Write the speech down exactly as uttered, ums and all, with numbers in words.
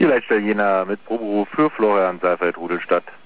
Die Leitstelle Jena mit Proberuf für Florian Seifert, Rudelstadt.